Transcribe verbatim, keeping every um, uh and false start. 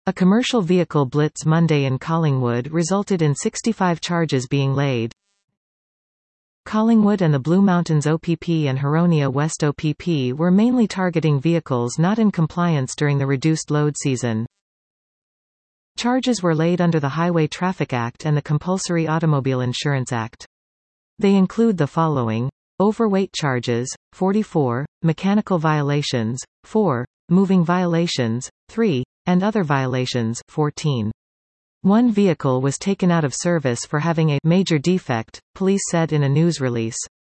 A commercial vehicle blitz Monday in Collingwood resulted in sixty-five charges being laid. Collingwood and the Blue Mountains O P P and Huronia West O P P were mainly targeting vehicles not in compliance during the reduced load season. Charges were laid under the Highway Traffic Act and the Compulsory Automobile Insurance Act. They include the following: overweight charges, forty-four, mechanical violations, four, moving violations, three, and other violations, fourteen. One vehicle was taken out of service for having a major defect, police said in a news release.